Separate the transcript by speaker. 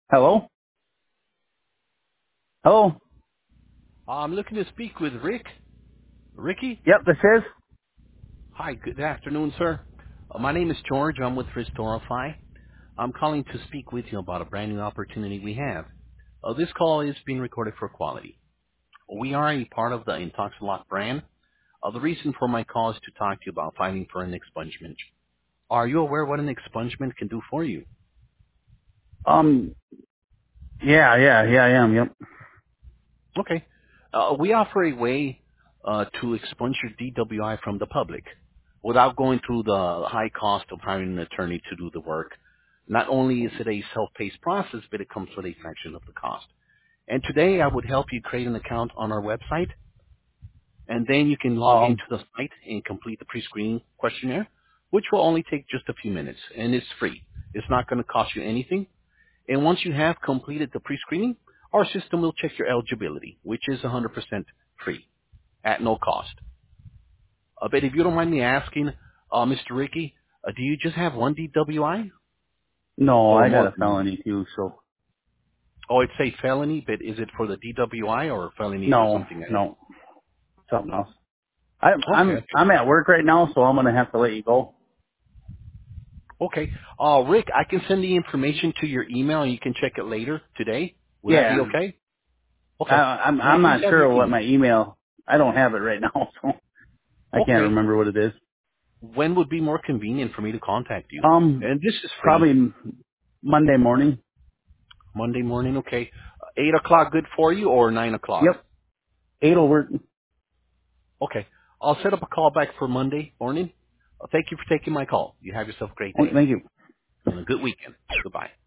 Speaker 1: Hello? Hello?
Speaker 2: I'm looking to speak with Rick. Ricky?
Speaker 1: Yep, this is.
Speaker 2: Hi, good afternoon, sir. My name is George. I'm with Restorify. I'm calling to speak with you about a brand new opportunity we have. This call is being recorded for quality. We are a part of the Intoxilock brand. The reason for my call is to talk to you about fighting for an expungement. Are you aware what an expungement can do for you?
Speaker 1: Um, yeah, I am, yep.
Speaker 2: Okay. We offer a way to expunge your DWI from the public without going through the high cost of hiring an attorney to do the work. Not only is it a self-paced process, but it comes with a fraction of the cost. And today I would help you create an account on our website, and then you can log into
Speaker 1: Um,
Speaker 2: the site and complete the pre-screening questionnaire, which will only take just a few minutes, and it's free. It's not going to cost you anything. And once you have completed the pre-screening, our system will check your eligibility, which is 100% free at no cost. But if you don't mind me asking, Mr. Ricky, do you just have one DWI
Speaker 1: no,
Speaker 2: or
Speaker 1: I got
Speaker 2: more
Speaker 1: a
Speaker 2: than one?
Speaker 1: felony too, so.
Speaker 2: Oh, it's a felony, but is it for the DWI or a felony for
Speaker 1: No,
Speaker 2: something else?
Speaker 1: no, something else. I'm,
Speaker 2: Okay,
Speaker 1: I'm,
Speaker 2: okay.
Speaker 1: I'm at work right now, so I'm gonna have to let you go.
Speaker 2: Okay. Rick, I can send the information to your email and you can check it later today. Would that be
Speaker 1: Yeah,
Speaker 2: okay? Okay. May I
Speaker 1: I'm
Speaker 2: please
Speaker 1: not
Speaker 2: have your
Speaker 1: sure what
Speaker 2: email?
Speaker 1: my email, I don't have it right now, so I can't
Speaker 2: Okay.
Speaker 1: remember what it is.
Speaker 2: When would be more convenient for me to contact you? And this is free.
Speaker 1: Probably Monday morning.
Speaker 2: Monday morning, okay. 8 o'clock good for you or 9 o'clock?
Speaker 1: Yep, 8'll work.
Speaker 2: Okay. I'll set up a call back for Monday morning. Thank you for taking my call. You have yourself a great day
Speaker 1: Thank you.
Speaker 2: and a good weekend. Goodbye.